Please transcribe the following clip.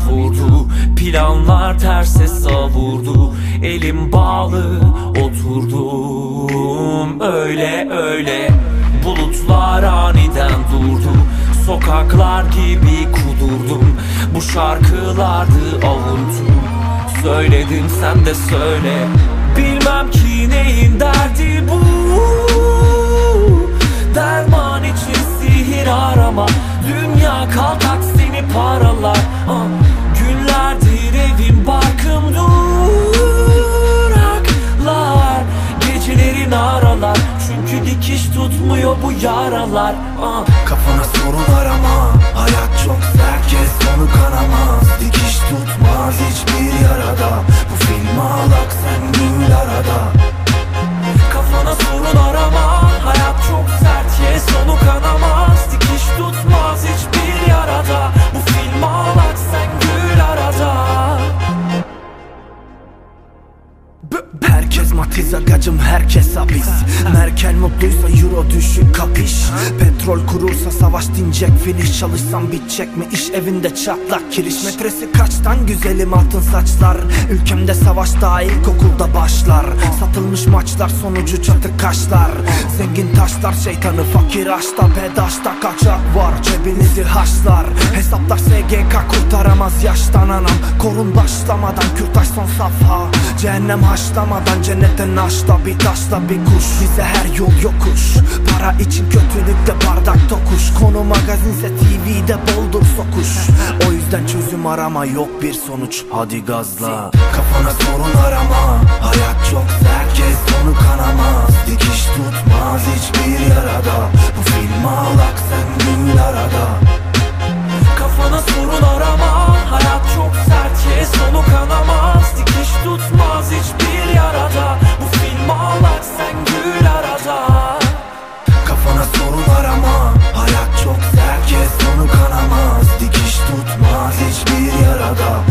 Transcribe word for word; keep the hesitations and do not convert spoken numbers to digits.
vurdu, planlar terse savurdu. Elim bağlı oturdum, öyle öyle. Bulutlar aniden durdu, sokaklar gibi kudurdum. Bu şarkılardı avuntum, söyledim sen de söyle. Bilmem ki neyin derdi bu, derman için sihir arama. Dünya kalk aksini paralar. ah, Günlerdir evim barkım duraklar, gecelerin aralar. Çünkü dikiş tutmuyor bu yaralar. ah. Kafana sorun arama, hayat çok sert, kes sonu kanamaz. Dikiş tutmaz hiçbir yarada, bu film ağlak sen gül arada. Kafana sorun arama, hayat çok sert, yes sonu kanamaz. Dikiş tutmaz hiçbir yarada, bu film ağlak sen gül arada. Herkes Matiz agacım, herkes hapis. Merkel mutluysa euro düşük kapış. Petrol kurursa savaş dinecek finish. Çalışsam bitecek mi iş, evinde çatlak kiriş. Metresi kaçtan güzelim altın saçlar. Ülkemde savaş daha ilkokulda başlar. Satılmış maçlar sonucu çatı kaşlar. Zengin taşlar şeytanı, fakir aşta. Bedaşta kaçak var, cebinizi haşlar. Hesaplar S G K kurtaramaz yaştan anam. Korun başlamadan kürtaj son safha. Cehennem haşlamadan cennetten aşla. Bir taşla bir kuş, bize her yol yokuş. Para için kötülükte bardak tokuş. Konu magazinse T V'de boldur sokuş. O yüzden çözüm arama, yok bir sonuç, hadi gazla. Kafana sorun arama, hayat çok sert, kes sonu kanamaz. Dikiş tutmaz hiçbir yarada, bu film ağlak sen gül arada. Kafana sorun arama, hayat çok sert, yes sonu kanamaz. Dikiş tutmaz hiçbir yarada, bu film ağlak sen gül arada. Kafana sorun arama, hayat çok sert, kes sonu kanamaz. Dikiş tutmaz hiçbir yarada,